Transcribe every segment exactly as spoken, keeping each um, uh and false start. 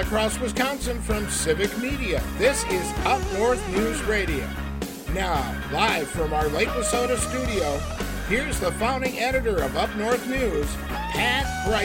across Wisconsin from Civic Media. This is Up North News Radio. Now, live from our Lake Wissota studio, here's the founding editor of Up North News, Pat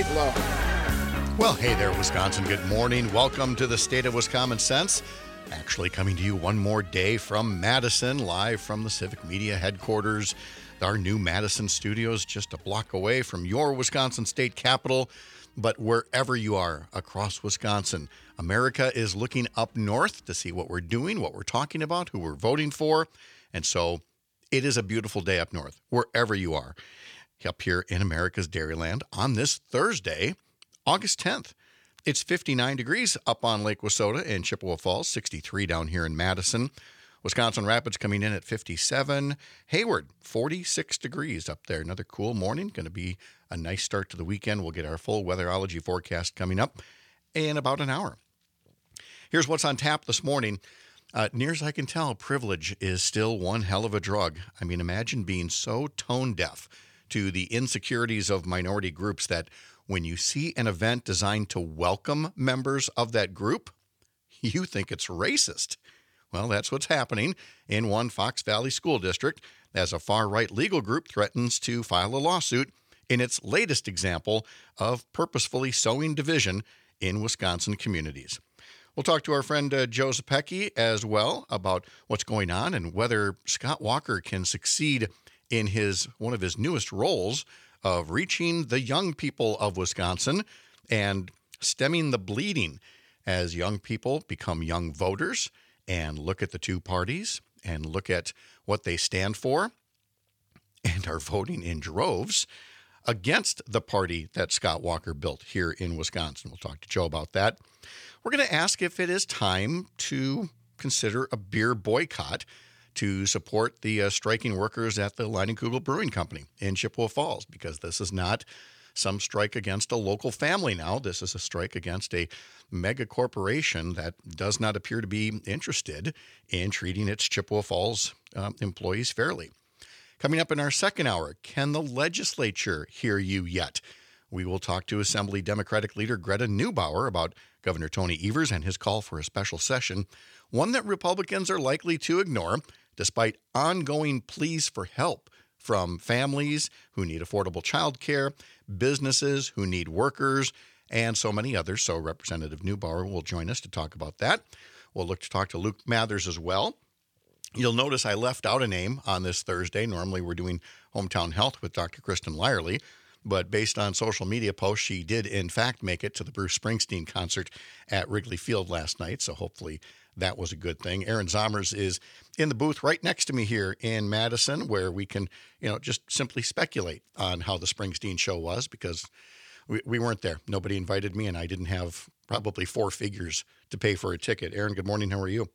Brightlow. Well, hey there, Wisconsin. Good morning. Welcome to the State of Wisconsin Sense. Actually coming to you one more day from Madison, live from the Civic Media headquarters. Our new Madison studios just a block away from your Wisconsin state capital. But wherever you are across Wisconsin, America is looking up north to see what we're doing, what we're talking about, who we're voting for. And so it is a beautiful day up north, wherever you are, up here in America's Dairyland on this Thursday, August tenth. It's fifty-nine degrees up on Lake Wissota and Chippewa Falls, sixty-three down here in Madison. Wisconsin Rapids coming in at fifty-seven. Hayward, forty-six degrees up there. Another cool morning. Going to be a nice start to the weekend. We'll get our full weatherology forecast coming up in about an hour. Here's what's on tap this morning. Uh, near as I can tell, privilege is still one hell of a drug. I mean, imagine being so tone deaf to the insecurities of minority groups that when you see an event designed to welcome members of that group, you think it's racist. Well, that's what's happening in one Fox Valley school district as a far-right legal group threatens to file a lawsuit in its latest example of purposefully sowing division in Wisconsin communities. We'll talk to our friend uh, Joe Zepecki as well about what's going on and whether Scott Walker can succeed in his one of his newest roles of reaching the young people of Wisconsin and stemming the bleeding as young people become young voters and look at the two parties and look at what they stand for and are voting in droves against the party that Scott Walker built here in Wisconsin. We'll talk to Joe about that. We're going to ask if it is time to consider a beer boycott to support the uh, striking workers at the Leinenkugel Brewing Company in Chippewa Falls, because this is not some strike against a local family now. This is a strike against a mega corporation that does not appear to be interested in treating its Chippewa Falls uh, employees fairly. Coming up in our second hour, can the legislature hear you yet? We will talk to Assembly Democratic leader Greta Neubauer about Governor Tony Evers and his call for a special session, one that Republicans are likely to ignore despite ongoing pleas for help from families who need affordable child care, businesses who need workers, and so many others. So Representative Neubauer will join us to talk about that. We'll look to talk to Luke Mathers as well. You'll notice I left out a name on this Thursday. Normally we're doing Hometown Health with Doctor Kristen Lyerly, but based on social media posts, she did in fact make it to the Bruce Springsteen concert at Wrigley Field last night, so hopefully that was a good thing. Aaron Zomers is in the booth right next to me here in Madison, where we can, you know, just simply speculate on how the Springsteen show was, because we, we weren't there. Nobody invited me, and I didn't have probably four figures to pay for a ticket. Aaron, good morning. How are you?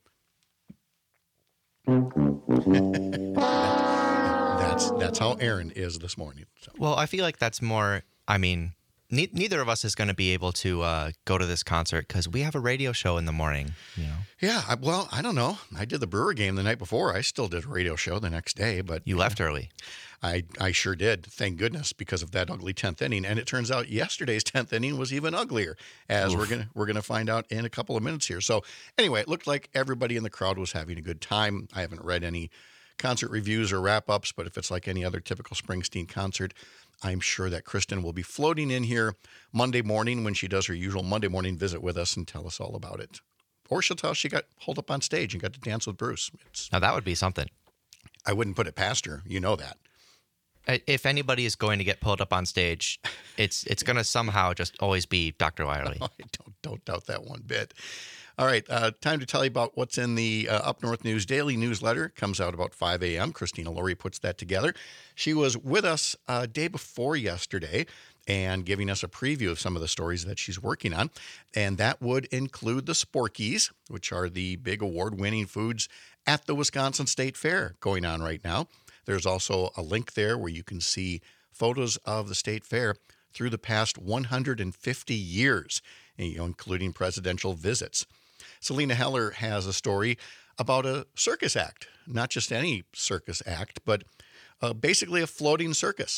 that's that's how Aaron is this morning. So. Well, I feel like that's more, I mean, ne- neither of us is going to be able to uh, go to this concert because we have a radio show in the morning, you know? Yeah, I, well, I don't know. I did the Brewer game the night before. I still did a radio show the next day, but... You left early. I, I sure did, thank goodness, because of that ugly tenth inning. And it turns out yesterday's tenth inning was even uglier, as Oof. we're gonna we're gonna find out in a couple of minutes here. So anyway, it looked like everybody in the crowd was having a good time. I haven't read any concert reviews or wrap-ups, but if it's like any other typical Springsteen concert, I'm sure that Kristen will be floating in here Monday morning when she does her usual Monday morning visit with us and tell us all about it. Or she'll tell us she got pulled up on stage and got to dance with Bruce. It's, now that would be something. I wouldn't put it past her. You know that. If anybody is going to get pulled up on stage, it's it's going to somehow just always be Doctor Lyerly. I don't, don't doubt that one bit. All right, uh, time to tell you about what's in the uh, Up North News Daily newsletter. It comes out about five a.m. Christina Laurie puts that together. She was with us uh, day before yesterday and giving us a preview of some of the stories that she's working on. And that would include the Sporkies, which are the big award-winning foods at the Wisconsin State Fair going on right now. There's also a link there where you can see photos of the State Fair through the past one hundred fifty years, you know, including presidential visits. Selena Heller has a story about a circus act, not just any circus act, but uh, basically a floating circus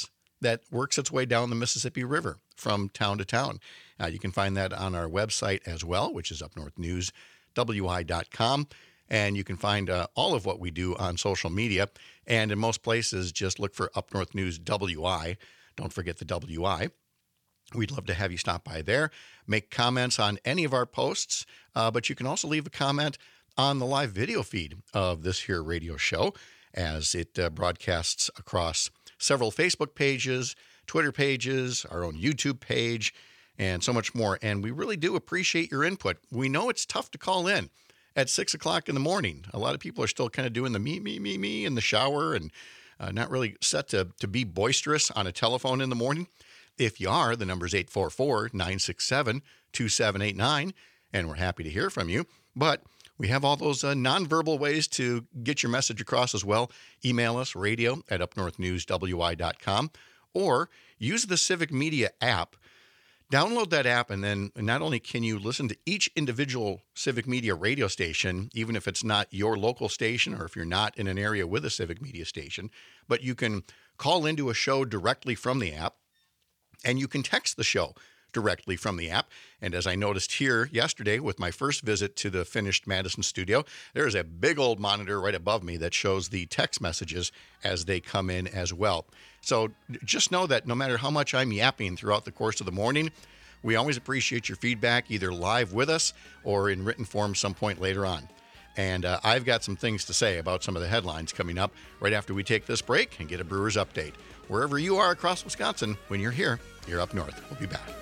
that works its way down the Mississippi River from town to town. Uh, you can find that on our website as well, which is up north news w i dot com. And you can find uh, all of what we do on social media. And in most places, just look for Up North News W I. Don't forget the W I. We'd love to have you stop by there, make comments on any of our posts, uh, but you can also leave a comment on the live video feed of this here radio show as it uh, broadcasts across several Facebook pages, Twitter pages, our own YouTube page, and so much more. And we really do appreciate your input. We know it's tough to call in at six o'clock in the morning. A lot of people are still kind of doing the me, me, me, me in the shower and uh, not really set to, to be boisterous on a telephone in the morning. If you are, the number is eight four four, nine six seven, two seven eight nine, and we're happy to hear from you. But we have all those uh, nonverbal ways to get your message across as well. Email us, radio at up north news w i dot com, or use the Civic Media app. Download that app, and then not only can you listen to each individual Civic Media radio station, even if it's not your local station or if you're not in an area with a Civic Media station, but you can call into a show directly from the app, and you can text the show directly from the app. And as I noticed here yesterday with my first visit to the finished Madison studio, there is a big old monitor right above me that shows the text messages as they come in as well. So just know that no matter how much I'm yapping throughout the course of the morning, we always appreciate your feedback, either live with us or in written form some point later on. And uh, I've got some things to say about some of the headlines coming up right after we take this break and get a Brewers update. Wherever you are across Wisconsin, when you're here, you're up north. We'll be back.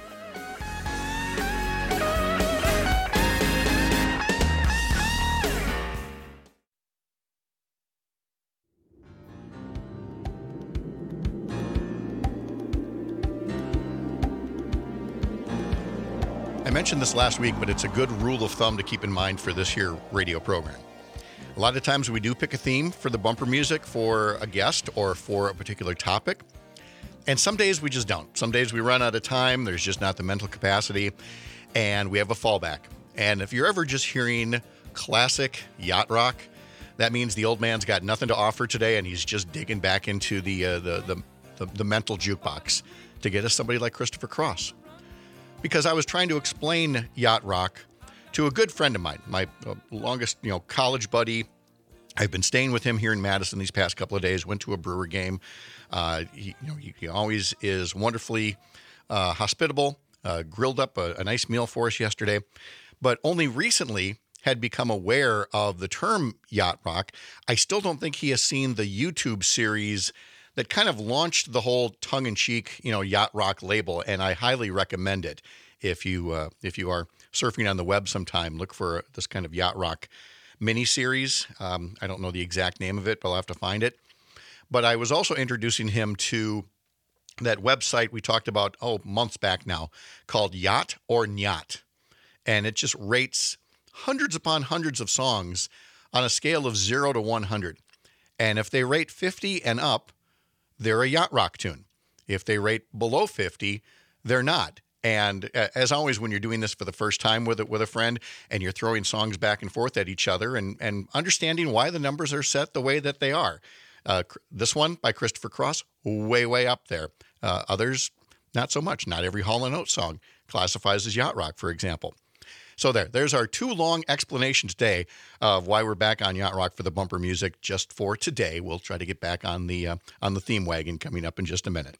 I mentioned this last week, but it's a good rule of thumb to keep in mind for this here radio program. A lot of times we do pick a theme for the bumper music for a guest or for a particular topic. And some days we just don't. Some days we run out of time. There's just not the mental capacity. And we have a fallback. And if you're ever just hearing classic yacht rock, that means the old man's got nothing to offer today, and he's just digging back into the uh, the, the, the the mental jukebox to get us somebody like Christopher Cross. Because I was trying to explain yacht rock to a good friend of mine, my uh, longest, you know, college buddy. I've been staying with him here in Madison these past couple of days. Went to a Brewer game. Uh, he, you know, he, he always is wonderfully uh, hospitable. Uh, grilled up a, a nice meal for us yesterday, but only recently had become aware of the term yacht rock. I still don't think he has seen the YouTube series that kind of launched the whole tongue-in-cheek, you know, yacht rock label, and I highly recommend it. If you uh, if you are surfing on the web sometime, look for this kind of yacht rock mini-series. Um, I don't know the exact name of it, but I'll have to find it. But I was also introducing him to that website we talked about, oh, months back now, called Yacht or Nyat. And it just rates hundreds upon hundreds of songs on a scale of zero to one hundred. And if they rate fifty and up, they're a yacht rock tune. If they rate below fifty, they're not. And as always, when you're doing this for the first time with a, with a friend and you're throwing songs back and forth at each other and, and understanding why the numbers are set the way that they are. Uh, this one by Christopher Cross, way, way up there. Uh, others, not so much. Not every Hall and Oates song classifies as yacht rock, for example. So there, there's our two long explanations today of why we're back on yacht rock for the bumper music just for today. We'll try to get back on the uh, on the theme wagon coming up in just a minute,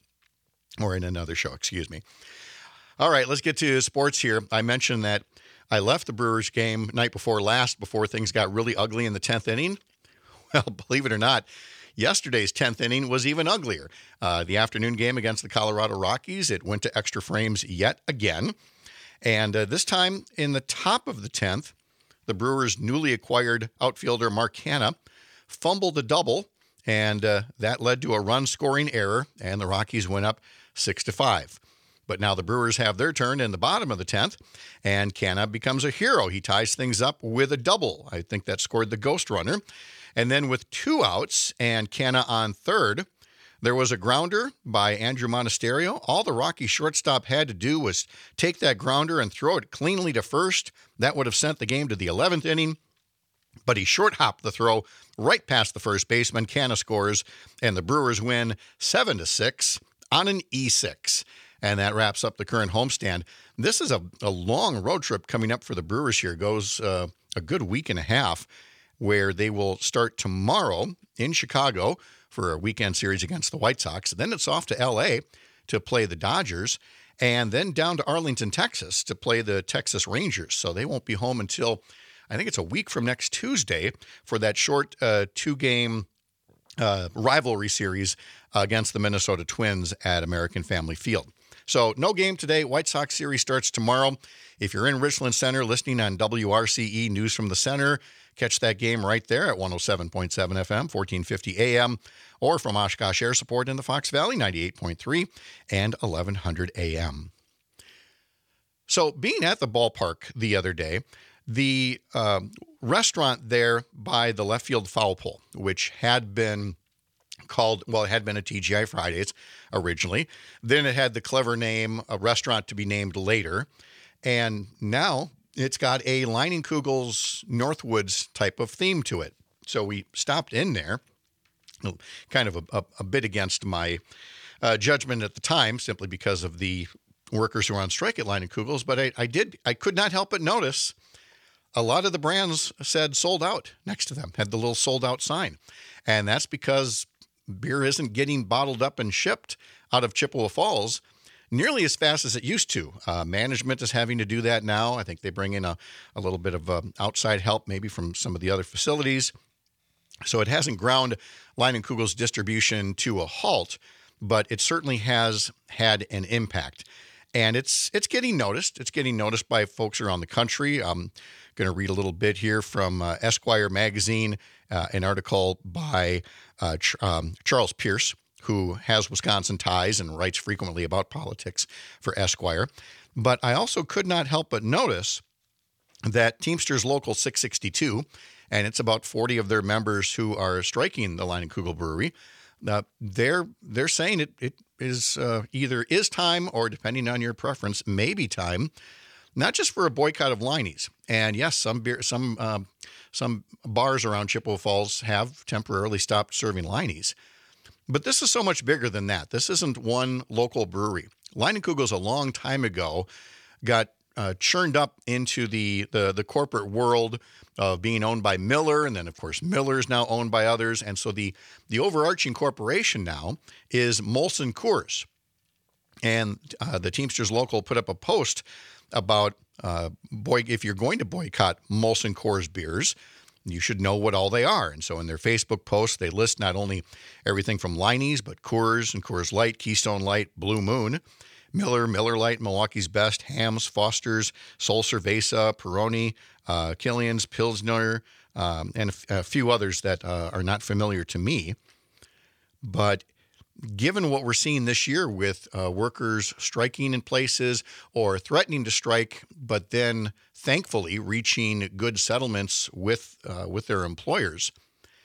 or in another show, excuse me. All right, let's get to sports here. I mentioned that I left the Brewers game night before last before things got really ugly in the tenth inning. Well, believe it or not, yesterday's tenth inning was even uglier. Uh, the afternoon game against the Colorado Rockies, it went to extra frames yet again. And uh, this time in the top of the tenth, the Brewers' newly acquired outfielder Mark Canha fumbled a double, and uh, that led to a run-scoring error, and the Rockies went up six to five. But now the Brewers have their turn in the bottom of the tenth, and Canha becomes a hero. He ties things up with a double. I think that scored the ghost runner. And then with two outs and Canha on third, there was a grounder by Andrew Monasterio. All the Rocky shortstop had to do was take that grounder and throw it cleanly to first. That would have sent the game to the eleventh inning. But he short-hopped the throw right past the first baseman. Canha scores, and the Brewers win seven to six on an E six. And that wraps up the current homestand. This is a, a long road trip coming up for the Brewers here. Goes uh, a good week and a half, where they will start tomorrow in Chicago for a weekend series against the White Sox. Then it's off to L A to play the Dodgers, and then down to Arlington, Texas to play the Texas Rangers. So they won't be home until, I think it's a week from next Tuesday, for that short uh, two-game uh, rivalry series against the Minnesota Twins at American Family Field. So no game today. White Sox series starts tomorrow. If you're in Richland Center listening on W R C E News from the Center, catch that game right there at one oh seven point seven F M, fourteen fifty A M, or from Oshkosh Air Support in the Fox Valley, ninety-eight point three and eleven hundred A M. So being at the ballpark the other day, the uh, restaurant there by the left field foul pole, which had been called, well, it had been a T G I Fridays originally. Then it had the clever name, a restaurant to be named later. And now it's got a Leinenkugel's Northwoods type of theme to it. So we stopped in there, kind of a, a, a bit against my uh, judgment at the time, simply because of the workers who were on strike at Leinenkugel's. But I, I did, I could not help but notice a lot of the brands said sold out next to them, had the little sold out sign. And that's because beer isn't getting bottled up and shipped out of Chippewa Falls nearly as fast as it used to. Uh, management is having to do that now. I think they bring in a, a little bit of uh, outside help, maybe from some of the other facilities. So it hasn't ground Leinenkugel's distribution to a halt, but it certainly has had an impact. And it's it's getting noticed. It's getting noticed by folks around the country. I'm going to read a little bit here from uh, Esquire magazine, uh, an article by uh, Ch- um, Charles Pierce, who has Wisconsin ties and writes frequently about politics for Esquire. But I also could not help but notice that Teamsters Local six sixty-two, and it's about forty of their members who are striking the Leinenkugel Brewery, uh, they're they're saying it it is uh, either is time or, depending on your preference, maybe time, not just for a boycott of Leinie's. And yes, some beer, some um, some bars around Chippewa Falls have temporarily stopped serving Leinie's. But this is so much bigger than that. This isn't one local brewery. Leinenkugel's a long time ago got uh, churned up into the, the the corporate world of being owned by Miller, and then of course Miller's now owned by others, and so the the overarching corporation now is Molson Coors. And uh, the Teamsters Local put up a post about uh, boy if you're going to boycott Molson Coors beers, you should know what all they are. And so in their Facebook post, they list not only everything from Leinie's, but Coors and Coors Light, Keystone Light, Blue Moon, Miller, Miller Lite, Milwaukee's Best, Hamm's, Foster's, Sol Cerveza, Peroni, uh, Killian's, Pilsner, um, and a, a few others that uh, are not familiar to me. But given what we're seeing this year with uh, workers striking in places or threatening to strike, but then thankfully reaching good settlements with uh, with their employers,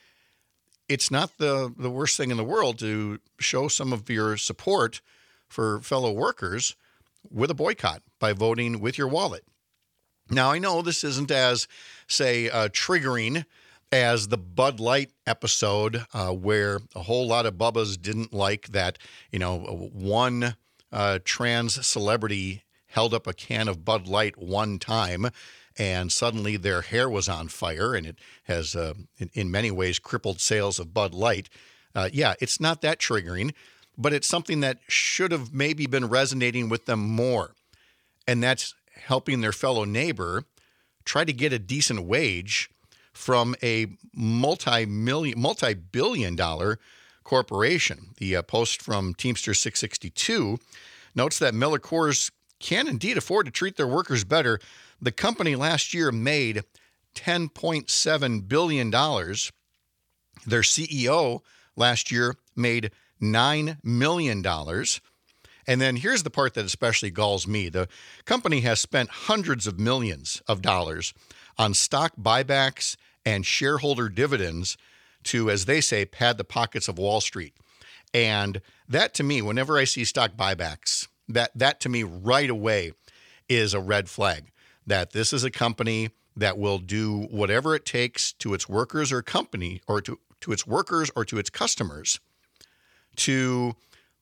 it's not the, the worst thing in the world to show some of your support for fellow workers with a boycott by voting with your wallet. Now, I know this isn't as, say, uh, triggering as the Bud Light episode uh, where a whole lot of Bubbas didn't like that, you know, one uh, trans celebrity held up a can of Bud Light one time and suddenly their hair was on fire, and it has, uh, in, in many ways, crippled sales of Bud Light. Uh, yeah, it's not that triggering, but it's something that should have maybe been resonating with them more. And that's helping their fellow neighbor try to get a decent wage from a multi-million, multi-billion dollar corporation. The uh, post from Teamsters six sixty-two notes that Miller Coors can indeed afford to treat their workers better. The company last year made ten point seven billion dollars. Their C E O last year made nine million dollars. And then here's the part that especially galls me. The company has spent hundreds of millions of dollars on stock buybacks and shareholder dividends to, as they say, pad the pockets of Wall Street. And that, to me, whenever I see stock buybacks, that that to me right away is a red flag, that this is a company that will do whatever it takes to its workers or company or to, to its workers or to its customers to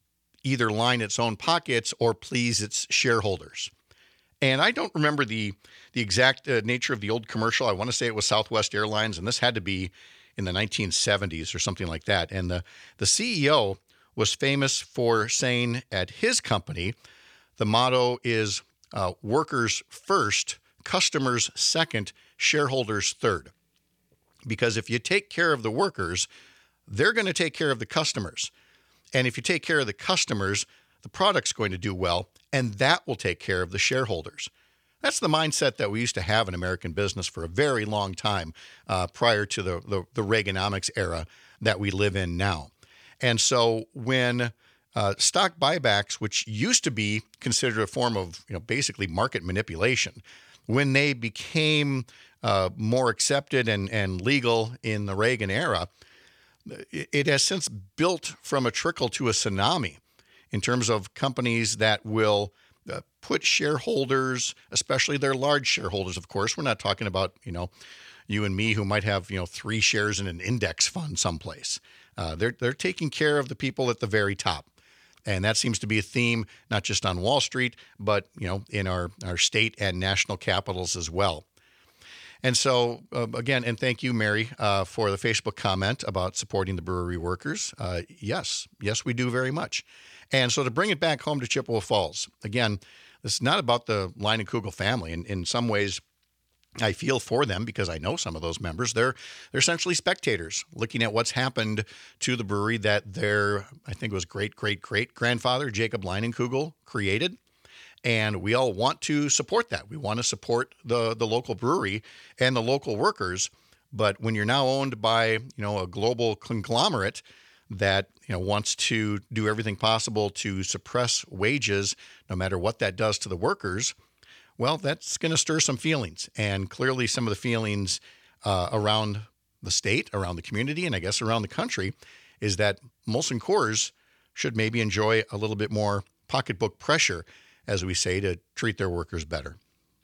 either line its own pockets or please its shareholders. And I don't remember the the exact uh, nature of the old commercial. I want to say it was Southwest Airlines, and this had to be in the nineteen seventies or something like that. And the, the C E O was famous for saying at his company, the motto is uh, workers first, customers second, shareholders third. Because if you take care of the workers, they're going to take care of the customers. And if you take care of the customers, the product's going to do well, and that will take care of the shareholders. That's the mindset that we used to have in American business for a very long time uh, prior to the, the, the Reaganomics era that we live in now. And so when uh, stock buybacks, which used to be considered a form of, you know, basically market manipulation, when they became uh, more accepted and, and legal in the Reagan era, it, it has since built from a trickle to a tsunami in terms of companies that will uh, put shareholders, especially their large shareholders, of course. We're not talking about, you know, you and me who might have, you know, three shares in an index fund someplace. Uh, they're they're taking care of the people at the very top. And that seems to be a theme, not just on Wall Street, but, you know, in our, our state and national capitals as well. And so, uh, again, and thank you, Mary, uh, for the Facebook comment about supporting the brewery workers. Uh, yes, yes, we do very much. And so to bring it back home to Chippewa Falls, again, this is not about the Leinenkugel family. In, in some ways, I feel for them because I know some of those members. They're they're essentially spectators looking at what's happened to the brewery that their, I think it was great, great, great grandfather, Jacob Leinenkugel, created. And we all want to support that. We want to support the, the local brewery and the local workers. But when you're now owned by, you know, a global conglomerate that, you know, wants to do everything possible to suppress wages, no matter what that does to the workers, well, that's going to stir some feelings. And clearly some of the feelings uh, around the state, around the community, and I guess around the country is that Molson Coors should maybe enjoy a little bit more pocketbook pressure, as we say, to treat their workers better.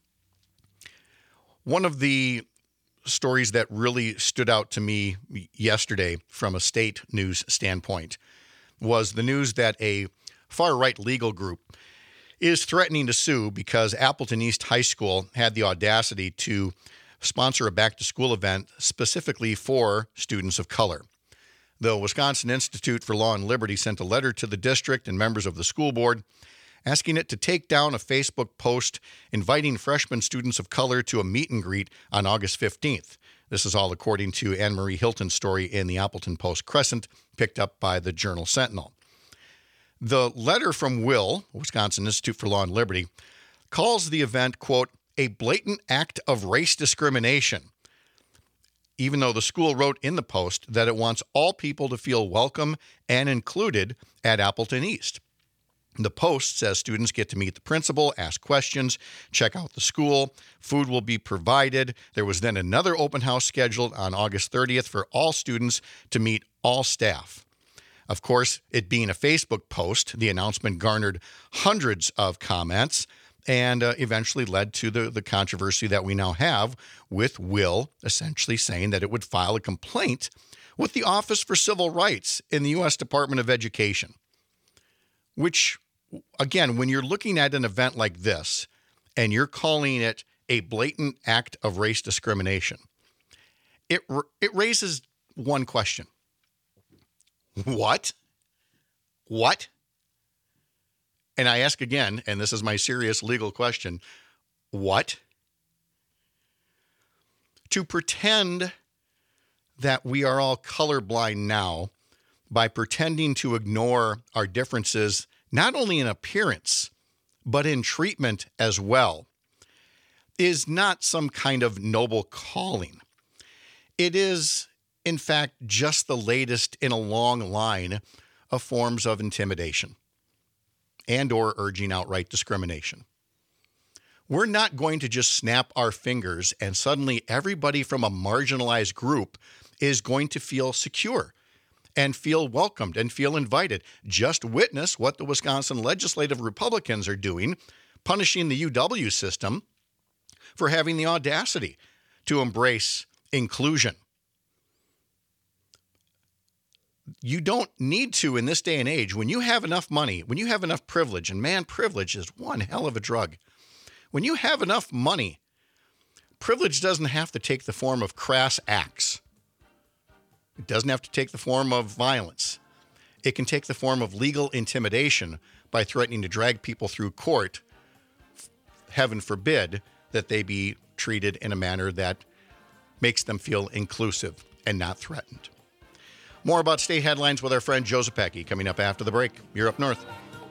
One of the stories that really stood out to me yesterday from a state news standpoint was the news that a far-right legal group is threatening to sue because Appleton East High School had the audacity to sponsor a back-to-school event specifically for students of color. The Wisconsin Institute for Law and Liberty sent a letter to the district and members of the school board asking it to take down a Facebook post inviting freshman students of color to a meet and greet on August fifteenth. This is all according to Anne Marie Hilton's story in the Appleton Post-Crescent, picked up by the Journal Sentinel. The letter from Will, Wisconsin Institute for Law and Liberty, calls the event, quote, a blatant act of race discrimination, even though the school wrote in the post that it wants all people to feel welcome and included at Appleton East. The post says students get to meet the principal, ask questions, check out the school. Food will be provided. There was then another open house scheduled on August thirtieth for all students to meet all staff. Of course, it being a Facebook post, the announcement garnered hundreds of comments and uh, eventually led to the, the controversy that we now have with Will essentially saying that it would file a complaint with the Office for Civil Rights in the U S Department of Education. Which, again, when you're looking at an event like this and you're calling it a blatant act of race discrimination, it it raises one question. What? What? And I ask again, and this is my serious legal question, what? To pretend that we are all colorblind now by pretending to ignore our differences, not only in appearance, but in treatment as well, is not some kind of noble calling. It is, in fact, just the latest in a long line of forms of intimidation and or urging outright discrimination. We're not going to just snap our fingers and suddenly everybody from a marginalized group is going to feel secure and feel welcomed and feel invited. Just witness what the Wisconsin legislative Republicans are doing, punishing the U W system for having the audacity to embrace inclusion. you don't need to in this day and age. When you have enough money, when you have enough privilege, and man, privilege is one hell of a drug. When you have enough money, privilege doesn't have to take the form of crass acts. It doesn't have to take the form of violence. It can take the form of legal intimidation by threatening to drag people through court. Heaven forbid that they be treated in a manner that makes them feel inclusive and not threatened. More about state headlines with our friend Joe Zepecki coming up after the break. You're Up North.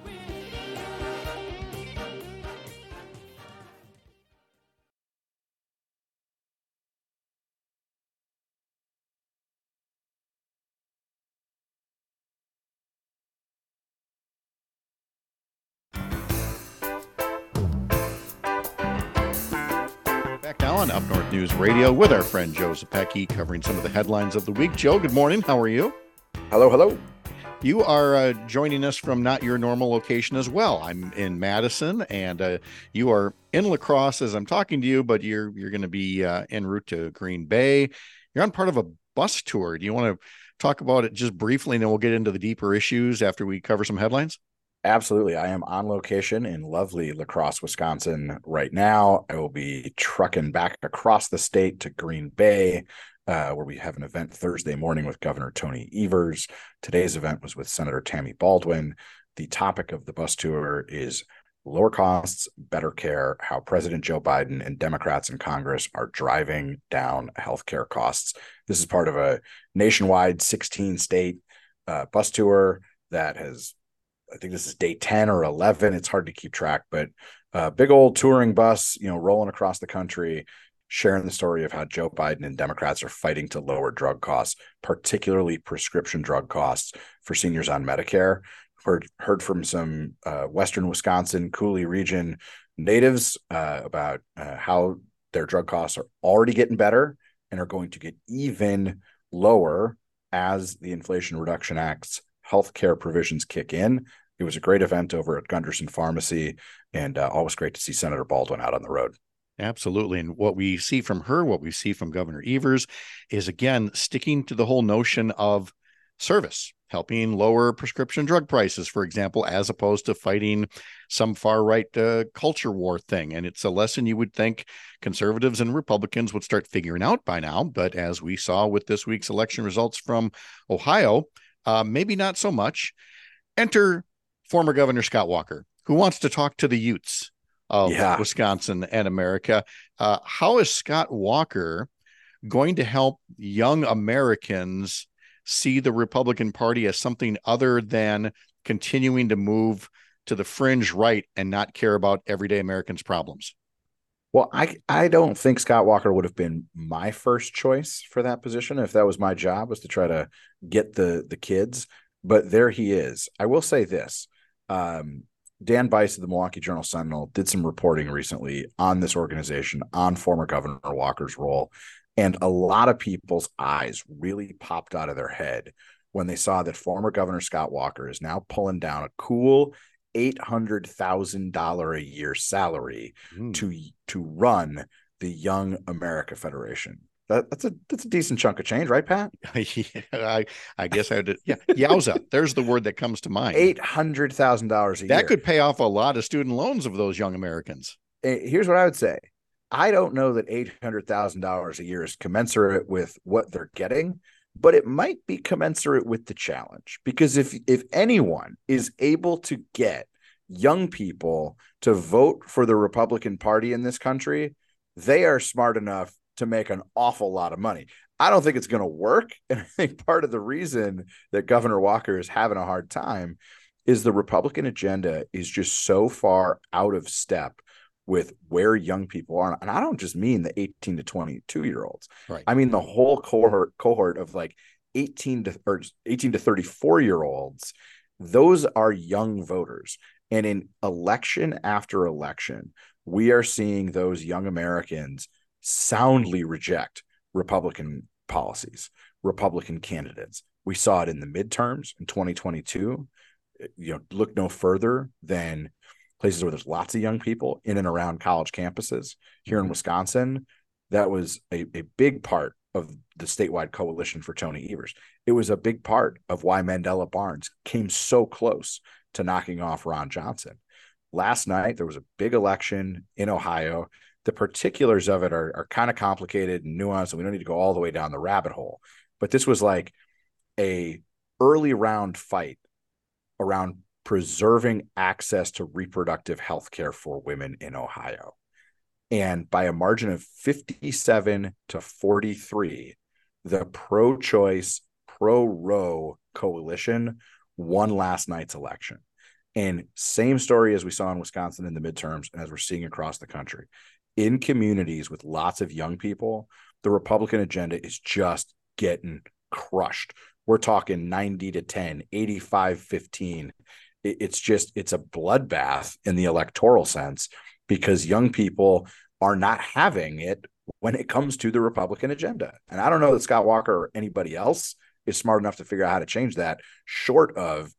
Back now on Up North News Radio with our friend Joe Zepecki covering some of the headlines of the week. Joe, good morning. How are you? Hello, hello. You are uh, joining us from not your normal location as well. I'm in Madison, and uh, you are in La Crosse as I'm talking to you, but you're you're going to be uh, en route to Green Bay. You're on part of a bus tour. Do you want to talk about it just briefly, and then we'll get into the deeper issues after we cover some headlines? Absolutely. I am on location in lovely La Crosse, Wisconsin right now. I will be trucking back across the state to Green Bay, uh, where we have an event Thursday morning with Governor Tony Evers. Today's event was with Senator Tammy Baldwin. The topic of the bus tour is lower costs, better care, how President Joe Biden and Democrats in Congress are driving down healthcare costs. This is part of a nationwide sixteen state uh, bus tour that has, I think this is day ten or eleven. It's hard to keep track, but a big old touring bus, you know, rolling across the country, sharing the story of how Joe Biden and Democrats are fighting to lower drug costs, particularly prescription drug costs for seniors on Medicare. Heard, heard from some uh, Western Wisconsin, Cooley region natives uh, about uh, how their drug costs are already getting better and are going to get even lower as the Inflation Reduction Act's healthcare provisions kick in. It was a great event over at Gunderson Pharmacy, and uh, always great to see Senator Baldwin out on the road. Absolutely. And what we see from her, what we see from Governor Evers is, again, sticking to the whole notion of service, helping lower prescription drug prices, for example, as opposed to fighting some far-right uh, culture war thing. And it's a lesson you would think conservatives and Republicans would start figuring out by now. But as we saw with this week's election results from Ohio, uh, maybe not so much. Enter former Governor Scott Walker, who wants to talk to the Utes of yeah. Wisconsin and America. Uh, how is Scott Walker going to help young Americans see the Republican Party as something other than continuing to move to the fringe right and not care about everyday Americans' problems? Well, I I don't think Scott Walker would have been my first choice for that position if that was my job, was to try to get the the kids. But there he is. I will say this. Um, Dan Bice of the Milwaukee Journal Sentinel did some reporting recently on this organization, on former Governor Walker's role. And a lot of people's eyes really popped out of their head when they saw that former Governor Scott Walker is now pulling down a cool eight hundred thousand dollars a year salary mm. to, to run the Young America Federation. That, that's a that's a decent chunk of change, right, Pat? yeah, I, I guess I would. Yeah, yowza. There's the word that comes to mind. Eight hundred thousand dollars a that year. That could pay off a lot of student loans of those young Americans. Here's what I would say. I don't know that eight hundred thousand dollars a year is commensurate with what they're getting, but it might be commensurate with the challenge. Because if if anyone is able to get young people to vote for the Republican Party in this country, they are smart enough to make an awful lot of money. I don't think it's going to work. And I think part of the reason that Governor Walker is having a hard time is the Republican agenda is just so far out of step with where young people are. And I don't just mean the eighteen to twenty-two year olds. Right. I mean the whole cohort cohort of like eighteen to or eighteen to thirty-four year olds. Those are young voters. And in election after election, we are seeing those young Americans soundly reject Republican policies, Republican candidates. We saw it in the midterms in twenty twenty-two. You know, look no further than places where there's lots of young people in and around college campuses here in Wisconsin. That was a, a big part of the statewide coalition for Tony Evers. It was a big part of why Mandela Barnes came so close to knocking off Ron Johnson. Last night, there was a big election in Ohio. The particulars of it are, are kind of complicated and nuanced, and we don't need to go all the way down the rabbit hole. But this was like a early round fight around preserving access to reproductive health care for women in Ohio. And by a margin of fifty-seven to forty-three, the pro-choice, pro-Roe coalition won last night's election. And same story as we saw in Wisconsin in the midterms, and as we're seeing across the country. In communities with lots of young people, the Republican agenda is just getting crushed. We're talking ninety to ten, eighty-five fifteen. It's just, it's a bloodbath in the electoral sense, because young people are not having it when it comes to the Republican agenda. And I don't know that Scott Walker or anybody else is smart enough to figure out how to change that, short of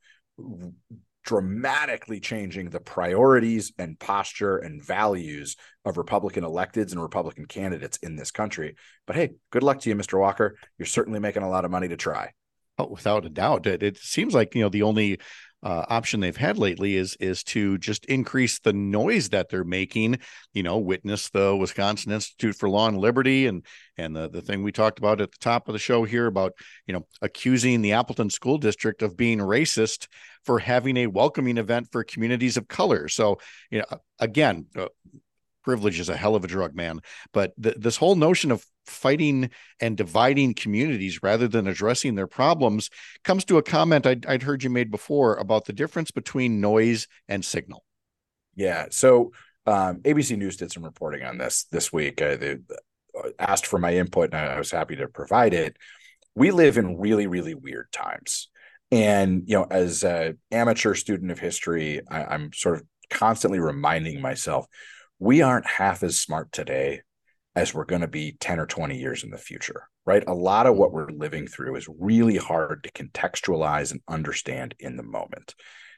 dramatically changing the priorities and posture and values of Republican electeds and Republican candidates in this country. But hey, good luck to you, Mister Walker. You're certainly making a lot of money to try. Oh, without a doubt. It, it seems like, you know, the only uh, option they've had lately is is to just increase the noise that they're making. You know, witness the Wisconsin Institute for Law and Liberty, and and the, the thing we talked about at the top of the show here about, you know, accusing the Appleton School District of being racist for having a welcoming event for communities of color. So, you know, again, uh, privilege is a hell of a drug, man. But th- this whole notion of fighting and dividing communities rather than addressing their problems comes to a comment I'd, I'd heard you made before about the difference between noise and signal. Yeah. So um, A B C News did some reporting on this this week. Uh, they asked for my input, and I was happy to provide it. We live in really, really weird times. And, you know, as an amateur student of history, I, I'm sort of constantly reminding myself, we aren't half as smart today as we're going to be ten or twenty years in the future, right? A lot of what we're living through is really hard to contextualize and understand in the moment.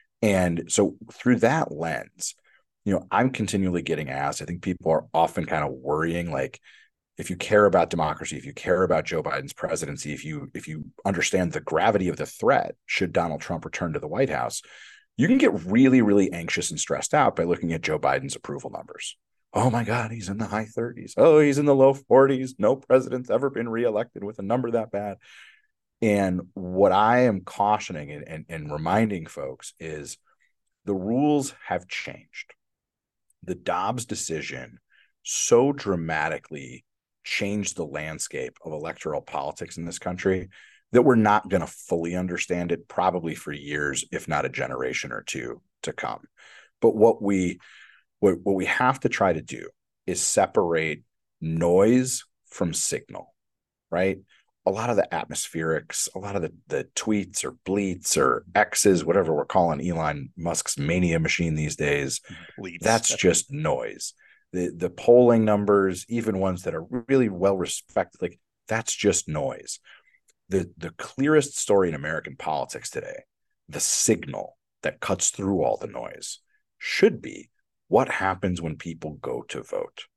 And so through that lens, you know, I'm continually getting asked, I think people are often kind of worrying, like, if you care about democracy, if you care about Joe Biden's presidency, if you if you understand the gravity of the threat, should Donald Trump return to the White House, you can get really, really anxious and stressed out by looking at Joe Biden's approval numbers. Oh my God, he's in the high thirties. Oh, he's in the low forties. No president's ever been reelected with a number that bad. And what I am cautioning and, and, and reminding folks is the rules have changed. The Dobbs decision so dramatically changed the landscape of electoral politics in this country that we're not going to fully understand it probably for years, if not a generation or two to come. But what we what, what we have to try to do is separate noise from signal, right? A lot of the atmospherics, a lot of the, the tweets or bleats or X's, whatever we're calling Elon Musk's mania machine these days, bleats, that's just noise. The, the polling numbers, even ones that are really well respected, like that's just noise. The, the clearest story in American politics today, the signal that cuts through all the noise, should be what happens when people go to vote.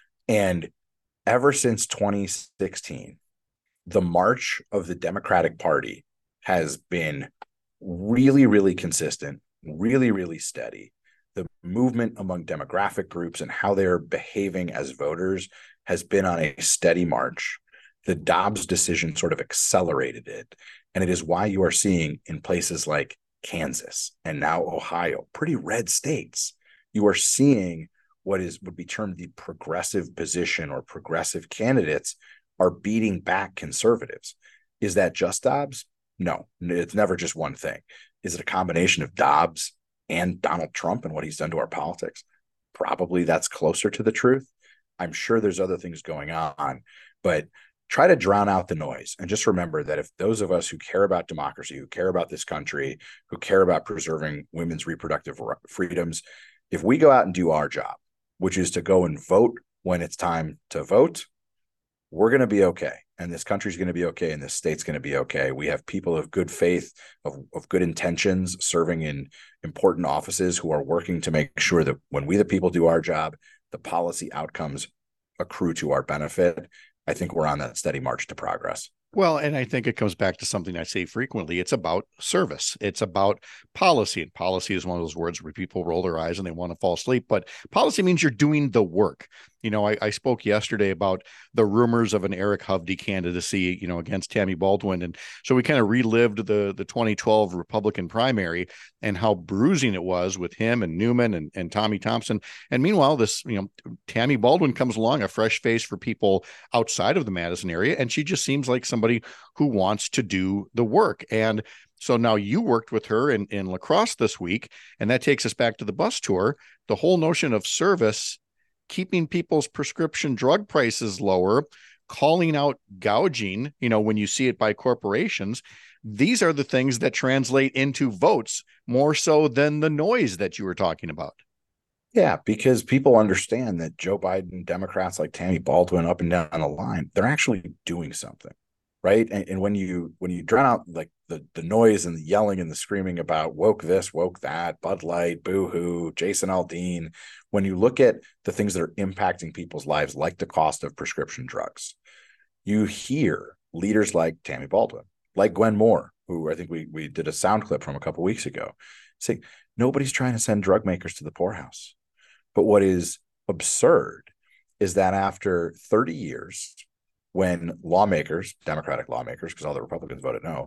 And ever since twenty sixteen, the march of the Democratic Party has been really, really consistent, really, really steady. The movement among demographic groups and how they're behaving as voters has been on a steady march. The Dobbs decision sort of accelerated it. And it is why you are seeing in places like Kansas and now Ohio, pretty red states, you are seeing what is would be termed the progressive position, or progressive candidates are beating back conservatives. Is that just Dobbs? No, it's never just one thing. Is it a combination of Dobbs and Donald Trump and what he's done to our politics? Probably that's closer to the truth. I'm sure there's other things going on, but try to drown out the noise. And just remember that if those of us who care about democracy, who care about this country, who care about preserving women's reproductive freedoms, if we go out and do our job, which is to go and vote when it's time to vote, we're going to be okay. And this country's going to be okay. And this state's going to be okay. We have people of good faith, of, of good intentions, serving in important offices, who are working to make sure that when we, the people, do our job, the policy outcomes accrue to our benefit. I think we're on that steady march to progress. Well, and I think it comes back to something I say frequently. It's about service. It's about policy. And policy is one of those words where people roll their eyes and they want to fall asleep. But policy means you're doing the work. You know, I, I spoke yesterday about the rumors of an Eric Hovde candidacy, you know, against Tammy Baldwin. And so we kind of relived the, the twenty twelve Republican primary and how bruising it was with him and Newman and, and Tommy Thompson. And meanwhile, this, you know, Tammy Baldwin comes along, a fresh face for people outside of the Madison area. And she just seems like somebody who wants to do the work. And so now you worked with her in, in La Crosse this week, and that takes us back to the bus tour. The whole notion of service, keeping people's prescription drug prices lower, calling out gouging, you know, when you see it by corporations, these are the things that translate into votes more so than the noise that you were talking about. Yeah, because people understand that Joe Biden, Democrats like Tammy Baldwin up and down the line, they're actually doing something, right? And, and when you when you drown out like the the noise and the yelling and the screaming about woke this, woke that, Bud Light, Boo Hoo, Jason Aldean, when you look at the things that are impacting people's lives, like the cost of prescription drugs, you hear leaders like Tammy Baldwin, like Gwen Moore, who I think we we did a sound clip from a couple of weeks ago, saying nobody's trying to send drug makers to the poorhouse. But what is absurd is that after thirty years, when lawmakers, Democratic lawmakers, because all the Republicans voted no,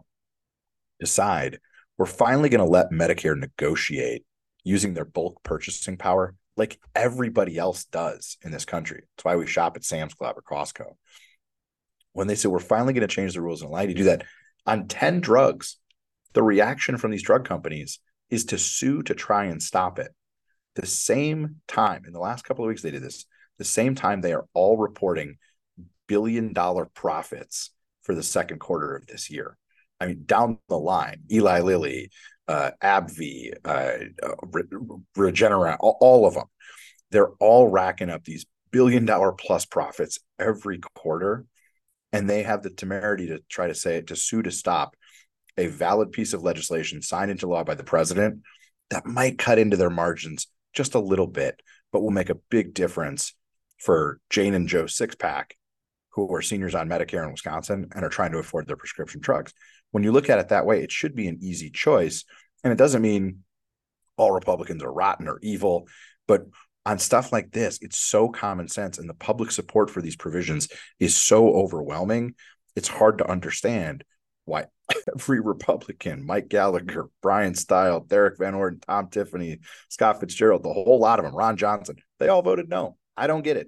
decide we're finally going to let Medicare negotiate using their bulk purchasing power like everybody else does in this country. That's why we shop at Sam's Club or Costco. When they say we're finally going to change the rules and allow you to do that on ten drugs, the reaction from these drug companies is to sue to try and stop it. The same time, in the last couple of weeks they did this, the same time they are all reporting billion dollar profits for the second quarter of this year. I mean, down the line, Eli Lilly, uh, AbbVie, uh, Re- Regeneron, all, all of them, they're all racking up these billion dollar plus profits every quarter. And they have the temerity to try to say, to sue to stop a valid piece of legislation signed into law by the president that might cut into their margins just a little bit, but will make a big difference for Jane and Joe Sixpack, who are seniors on Medicare in Wisconsin and are trying to afford their prescription drugs. When you look at it that way, it should be an easy choice. And it doesn't mean all Republicans are rotten or evil, but on stuff like this, it's so common sense, and the public support for these provisions is so overwhelming, it's hard to understand why every Republican, Mike Gallagher, Brian Stile, Derek Van Orden, Tom Tiffany, Scott Fitzgerald, the whole lot of them, Ron Johnson, they all voted no. I don't get it.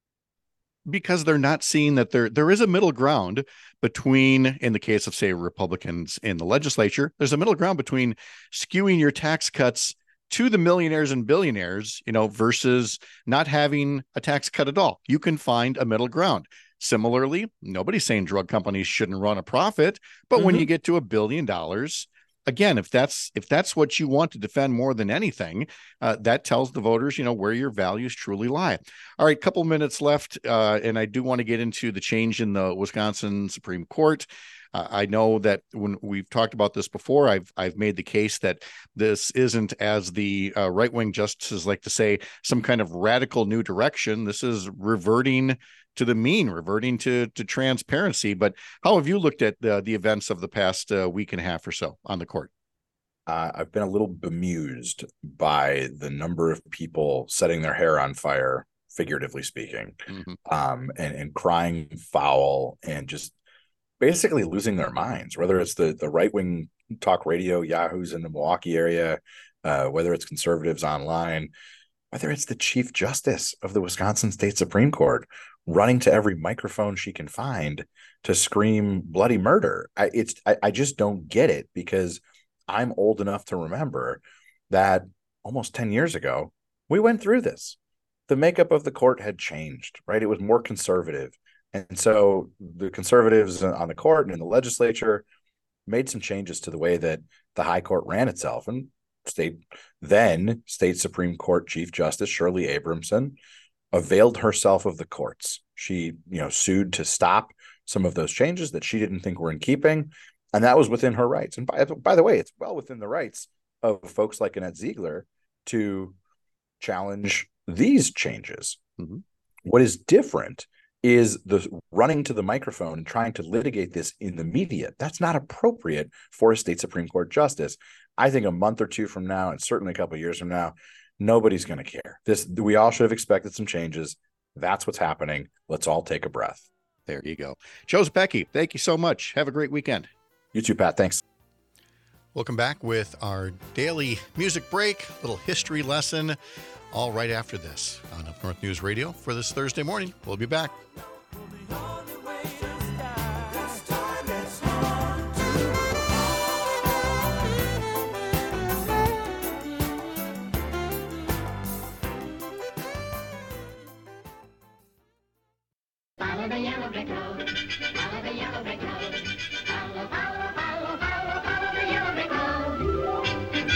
Because they're not seeing that there there is a middle ground between, in the case of, say, Republicans in the legislature, there's a middle ground between skewing your tax cuts to the millionaires and billionaires, you know, versus not having a tax cut at all. You can find a middle ground. Similarly, nobody's saying drug companies shouldn't run a profit, but mm-hmm. when you get to a billion dollars, again, if that's if that's what you want to defend more than anything, uh, that tells the voters, you know, where your values truly lie. All right, couple minutes left, uh, and I do want to get into the change in the Wisconsin Supreme Court. Uh, I know that when we've talked about this before, I've I've made the case that this isn't, as the uh, right-wing justices like to say, some kind of radical new direction. This is reverting to the mean, reverting to to transparency. But how have you looked at the, the events of the past uh, week and a half or so on the court? Uh, I've been a little bemused by the number of people setting their hair on fire, figuratively speaking, mm-hmm. um, and, and crying foul and just basically losing their minds, whether it's the, the right-wing talk radio yahoos in the Milwaukee area, uh, whether it's conservatives online, whether it's the Chief Justice of the Wisconsin State Supreme Court running to every microphone she can find to scream bloody murder. I, it's I, I just don't get it, because I'm old enough to remember that almost ten years ago, we went through this. The makeup of the court had changed, right? It was more conservative. And so the conservatives on the court and in the legislature made some changes to the way that the high court ran itself. And state then state Supreme Court Chief Justice Shirley Abramson availed herself of the courts. She, you know, sued to stop some of those changes that she didn't think were in keeping. And that was within her rights. And by, by the way, it's well within the rights of folks like Annette Ziegler to challenge these changes. Mm-hmm. What is different is the running to the microphone and trying to litigate this in the media. That's not appropriate for a state Supreme Court justice. I think a month or two from now, and certainly a couple of years from now, nobody's going to care. This, we all should have expected some changes. That's what's happening. Let's all take a breath. There you go. Joe Zepecki, thank you so much. Have a great weekend. You too, Pat. Thanks. We'll come back with our daily music break, little history lesson, all right after this on Up North News Radio for this Thursday morning. We'll be back. Follow the yellow brick road. Follow the yellow brick road. Follow, follow, follow, follow, follow the yellow brick road.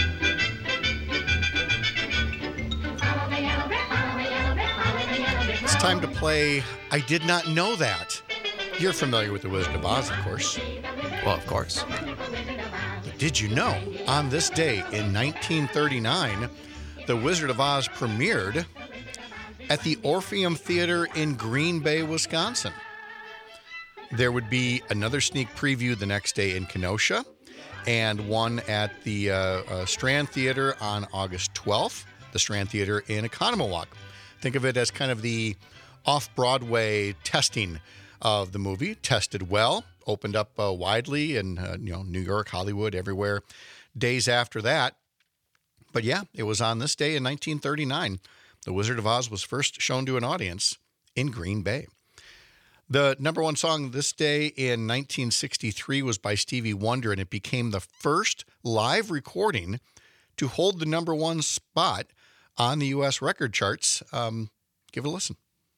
Follow the yellow brick, follow the yellow brick, follow the yellow brick road. It's time to play I Did Not Know That. You're familiar with The Wizard of Oz, of course. Well, of course. But did you know, on this day in nineteen thirty-nine, The Wizard of Oz premiered at the Orpheum Theater in Green Bay, Wisconsin. There would be another sneak preview the next day in Kenosha, and one at the uh, uh, Strand Theater on August twelfth, the Strand Theater in Economowoc. Think of it as kind of the off-Broadway testing of the movie. Tested well, opened up uh, widely in uh, you know New York, Hollywood, everywhere. Days after that, but yeah, it was on this day in nineteen thirty-nine. The Wizard of Oz was first shown to an audience in Green Bay. The number one song this day in nineteen sixty-three was by Stevie Wonder, and it became the first live recording to hold the number one spot on the U S record charts. Um, give it a listen.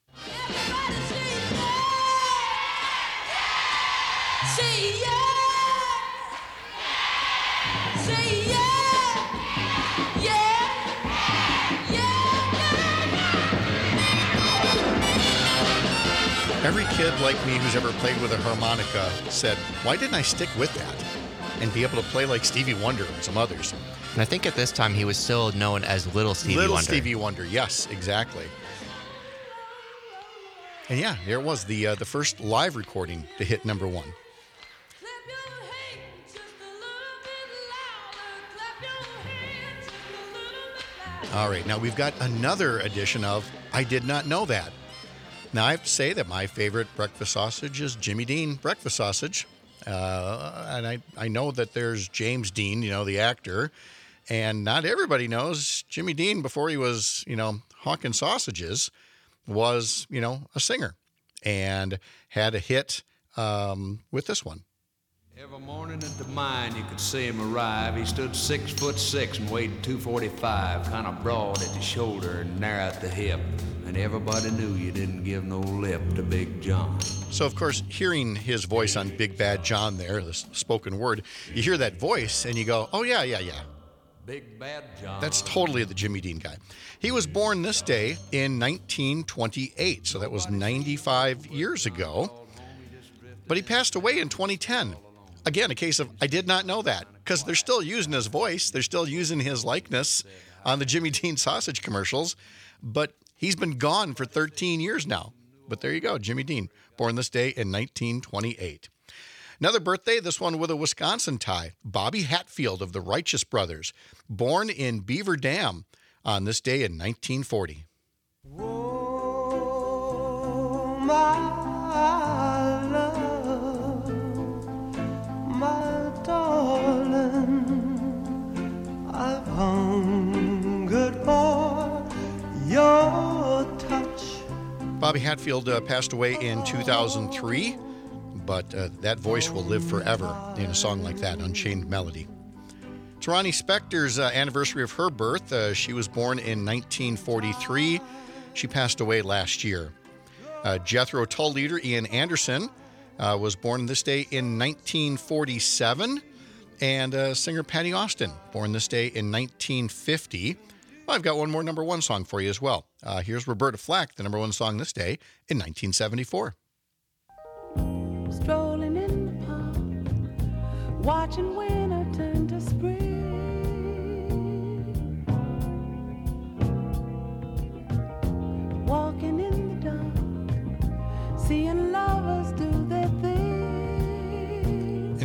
Say yeah! Say yeah! Yeah! Yeah! Every kid like me who's ever played with a harmonica said, why didn't I stick with that and be able to play like Stevie Wonder and some others? And I think at this time he was still known as Little Stevie Little Wonder. Stevie Wonder, yes, exactly. And yeah, there it was, the uh, the first live recording to hit number one. Clap your hands just a little bit louder. Clap your hands just a little bit louder. All right, now we've got another edition of I Did Not Know That. Now I have to say that my favorite breakfast sausage is Jimmy Dean breakfast sausage. Uh, and I, I know that there's James Dean, you know, the actor. And not everybody knows Jimmy Dean, before he was, you know, hawking sausages, was, you know, a singer and had a hit um, with this one. Every morning at the mine, you could see him arrive. He stood six foot six and weighed two forty-five, kind of broad at the shoulder and narrow at the hip. And everybody knew you didn't give no lip to Big John. So, of course, hearing his voice on Big Bad John there, the spoken word, you hear that voice and you go, oh, yeah, yeah, yeah. Big Bad John. That's totally the Jimmy Dean guy. He was born this day in nineteen twenty-eight, so that was ninety-five years ago. But he passed away in twenty ten. Again, a case of I did not know that, because they're still using his voice. They're still using his likeness on the Jimmy Dean sausage commercials. But he's been gone for thirteen years now. But there you go, Jimmy Dean, born this day in nineteen twenty-eight. Another birthday, this one with a Wisconsin tie. Bobby Hatfield of the Righteous Brothers, born in Beaver Dam on this day in nineteen forty. Oh, my love, my darling, I've hungered for your touch. Bobby Hatfield uh, passed away in two thousand three, but uh, that voice will live forever in a song like that, Unchained Melody. It's Ronnie Spector's uh, anniversary of her birth. Uh, she was born in nineteen forty-three. She passed away last year. Uh, Jethro Tull leader Ian Anderson uh, was born this day in nineteen forty-seven. And uh, singer Patty Austin, born this day in nineteen fifty. Well, I've got one more number one song for you as well. Uh, here's Roberta Flack, the number one song this day in nineteen seventy-four. Strolling in the park, watching winter turn to spring. Walking in the dark,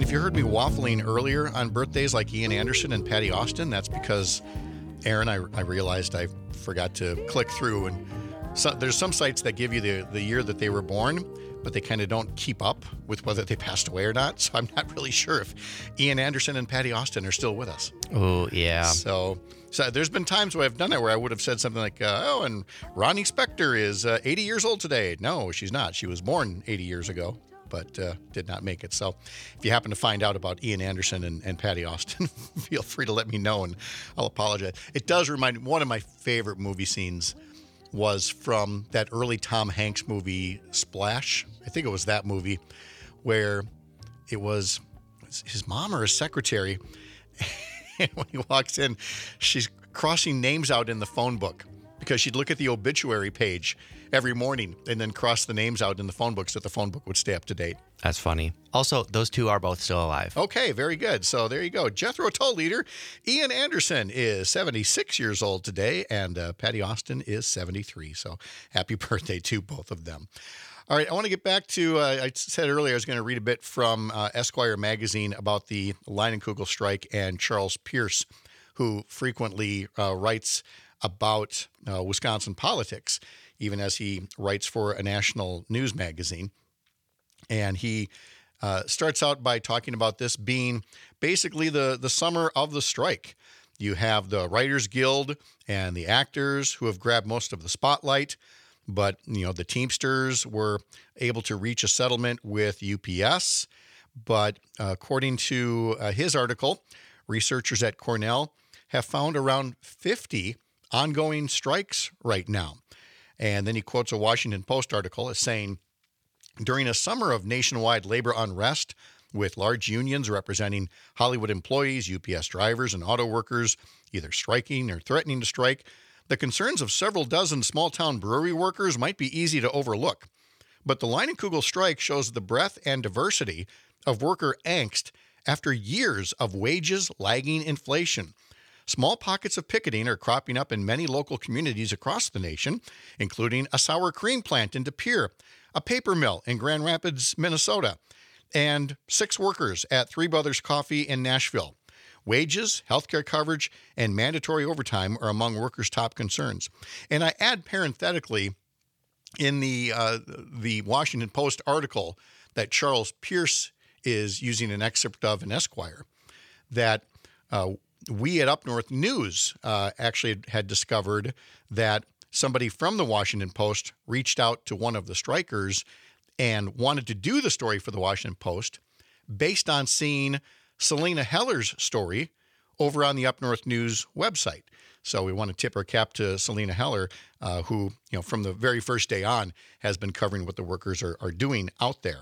if you heard me waffling earlier on birthdays like Ian Anderson and Patty Austin, that's because, Aaron, I, I realized I forgot to click through. And so, there's some sites that give you the, the year that they were born, but they kind of don't keep up with whether they passed away or not. So I'm not really sure if Ian Anderson and Patty Austin are still with us. Oh, yeah. So so there's been times where I've done that where I would have said something like, uh, oh, and Ronnie Spector is uh, eighty years old today. No, she's not. She was born eighty years ago, but uh, did not make it. So if you happen to find out about Ian Anderson and, and Patty Austin, feel free to let me know, and I'll apologize. It does remind me, one of my favorite movie scenes was from that early Tom Hanks movie, Splash. I think it was that movie where it was his mom or his secretary. And when he walks in, she's crossing names out in the phone book because she'd look at the obituary page every morning and then cross the names out in the phone book so that the phone book would stay up to date. That's funny. Also, those two are both still alive. Okay, very good. So there you go. Jethro Tull leader Ian Anderson is seventy-six years old today, and uh, Patty Austin is seventy-three. So happy birthday to both of them. All right, I want to get back to, uh, I said earlier I was going to read a bit from uh, Esquire magazine about the Leinenkugel strike and Charles Pierce, who frequently uh, writes about uh, Wisconsin politics, even as he writes for a national news magazine. And he uh, starts out by talking about this being basically the, the summer of the strike. You have the Writers Guild and the actors who have grabbed most of the spotlight, but you know the Teamsters were able to reach a settlement with U P S. But uh, according to uh, his article, researchers at Cornell have found around fifty ongoing strikes right now. And then he quotes a Washington Post article as saying, during a summer of nationwide labor unrest, with large unions representing Hollywood employees, U P S drivers, and auto workers either striking or threatening to strike, the concerns of several dozen small-town brewery workers might be easy to overlook. But the Leinenkugel strike shows the breadth and diversity of worker angst after years of wages lagging inflation. Small pockets of picketing are cropping up in many local communities across the nation, including a sour cream plant in De Pere, a paper mill in Grand Rapids, Minnesota, and six workers at Three Brothers Coffee in Nashville. Wages, healthcare coverage, and mandatory overtime are among workers' top concerns. And I add parenthetically in the uh, the Washington Post article that Charles Pierce is using an excerpt of in Esquire that uh, we at Up North News uh, actually had discovered that somebody from the Washington Post reached out to one of the strikers and wanted to do the story for the Washington Post based on seeing Selena Heller's story over on the Up North News website. So we want to tip our cap to Selena Heller, uh, who, you know, from the very first day on has been covering what the workers are, are doing out there.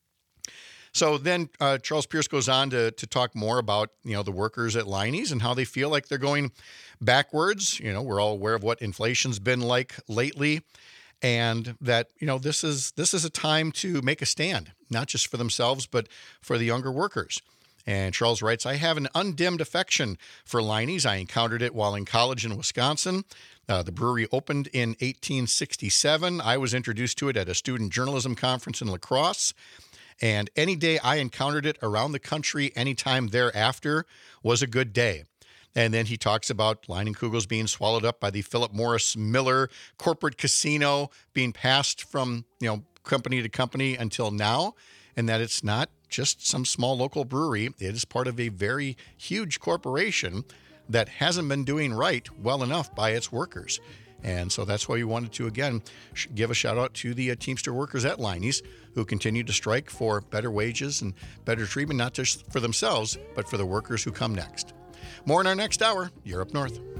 So then uh, Charles Pierce goes on to to talk more about, you know, the workers at Leinie's and how they feel like they're going backwards. You know, we're all aware of what inflation's been like lately, and that, you know, this is this is a time to make a stand, not just for themselves, but for the younger workers. And Charles writes, I have an undimmed affection for Leinie's. I encountered it while in college in Wisconsin. Uh, the brewery opened in eighteen sixty-seven. I was introduced to it at a student journalism conference in La Crosse. And any day I encountered it around the country, anytime thereafter, was a good day. And then he talks about Leinenkugel's being swallowed up by the Philip Morris Miller corporate casino, being passed from, you know, company to company until now, and that it's not just some small local brewery. It is part of a very huge corporation that hasn't been doing right well enough by its workers. And so that's why we wanted to, again, give a shout out to the uh, Teamster workers at Leinie's who continue to strike for better wages and better treatment, not just for themselves, but for the workers who come next. More in our next hour. You're Up North.